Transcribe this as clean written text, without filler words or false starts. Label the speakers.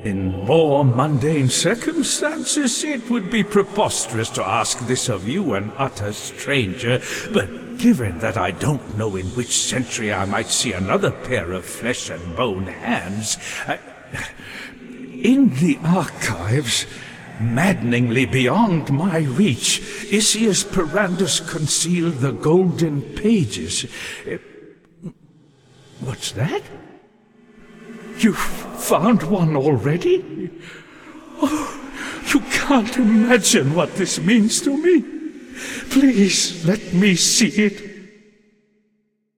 Speaker 1: In more mundane circumstances, it would be preposterous to ask this of you, an utter stranger, but given that I don't know in which century I might see another pair of flesh and bone hands, in the archives, maddeningly beyond my reach, Isius Perandus concealed the golden pages. What's that? You've found one already? Oh, you can't imagine what this means to me. Please let me see it.